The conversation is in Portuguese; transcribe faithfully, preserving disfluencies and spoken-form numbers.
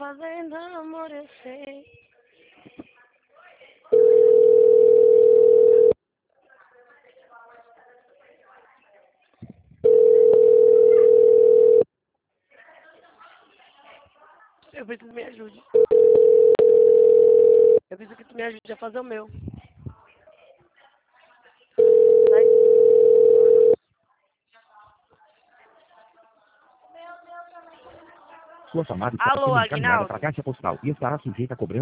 fazendo amor, eu sei. Eu preciso que me ajude. Eu preciso que tu me ajude a fazer o meu. Vai. Sua chamada está Alô, sendo encaminhada Aguinaldo? para a caixa postal e estará sujeita a cobrança.